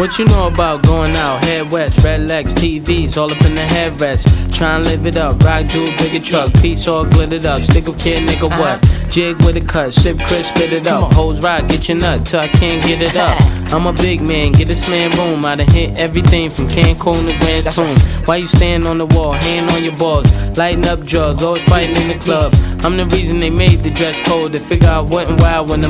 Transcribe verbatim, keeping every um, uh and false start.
What you know about going out? Head west, red legs, T Vs, all up in the headrest. Tryin' live it up, rock jewel, bigger truck, piece all glittered up. Stick a kid, nigga, what? Jig with a cut, sip crisp, spit it up. Hoes rock, get your nut till I can't get it up. I'm a big man, get this man room. I done hit everything from Cancun to Grand Tune. Why you stand on the wall, hand on your balls, lighting up drugs, always fighting in the club. I'm the reason they made the dress code, to figure out what and why when the